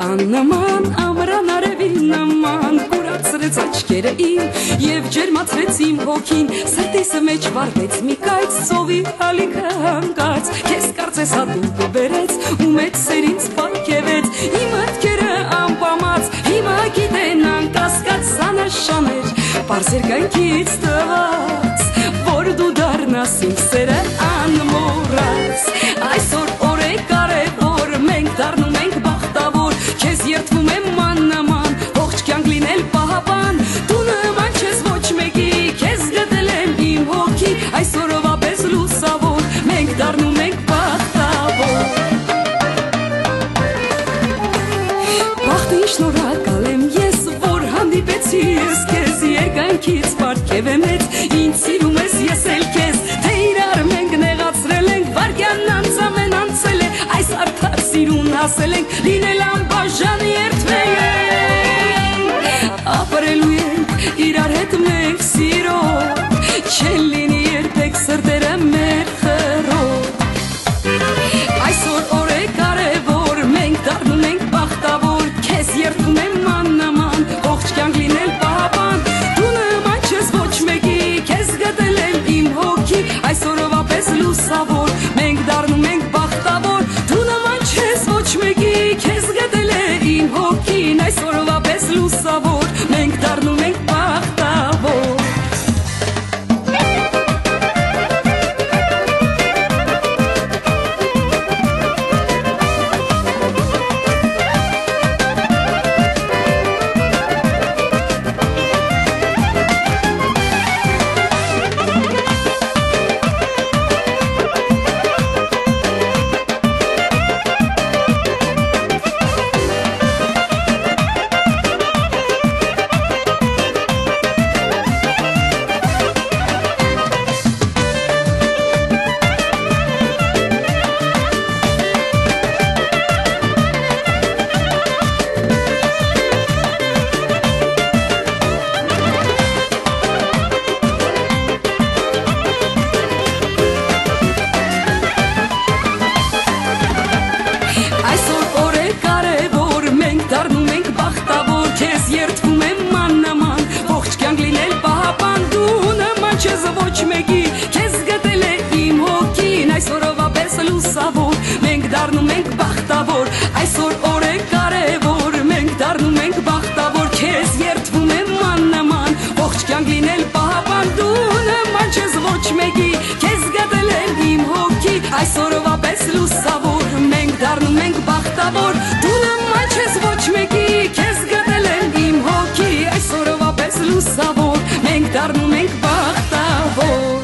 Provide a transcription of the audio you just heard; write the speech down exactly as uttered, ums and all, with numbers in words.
աննման ամրան արևի նման կուրացրեց աչքերը իմ և ջերմացրեց իմ հոգին սրտիս մեջ վառվեց մի կայծ ծովի հալիքը հանգած քեզ կարծես հատուկ բերեց ու մեծ սերինց պարգևեց իմ մտքերը անպամած հիմա գիտեն անկասկած աննշան էր պարզ երկայնքից տված որ դու դառնաս իմ սերը անմոռաց այսօր օր է կարևոր մենք դառնում ենք բախտավոր քեզ երդվում եմ մաննաման ողջ կյանք լինել պահապան դու նման չես ոչ մեկի քեզ գտել եմ իմ հոգի այսօրվա պես լուսավոր մենք դառնում ենք բախտավոր բախտին շնորհակալ եմ ես որ հանդիպեցի ես քեզ երկայնքից պարգև եմ մեծ ինձ սիրում ես ես էլ քեզ թե իրար մենք նեղացրել ենք վարքյանն անձամեն անցել է այս արդար սիրուն հասել ենք լինել անբաժան երդվել ենք ապրելու ենք իրար հետ մենք սիրով չեն լինի երբեք սրտերը մեր խռով այսօր օր է կարևոր մենք դառնում ենք բախտավոր քեզ երդվում եմ մաննաման ողջ կյանք լինել պահապան դու նման չես ոչ մեկի քեզ գտել եմ իմ հոգի այսօրվա պես լուսավոր մենք դառնում ենք բախտավոր դու նման չես ոչ մեկի քեզ գտել եմ իմ հոգին այսօրվա պես լուսավոր մենք դառնում ենք բախտավոր դառնում ենք բախտավոր քեզ երդվում եմ մաննաման ողջ կյանք լինել պահապան դու նման չես ոչ մեկի քեզ գտել է իմ հոգին այսօրվա պես լուսավոր մենք դառնում ենք բախտավոր այսօր օր է կարևոր մենք դառնում ենք բախտավոր քեզ երդվում եմ մաննաման ողջ կյանք լինել պահապան դու նման չես ոչ մեկի քեզ գտել է իմ հոգի այսօրվա պես լուսավոր մենք դառնում ենք բախտավոր դու նման չես ոչ մեկի քեզ գտել եմ իմ հոգի այսօրվա պես լուսավոր մենք դառնում ենք բախտավոր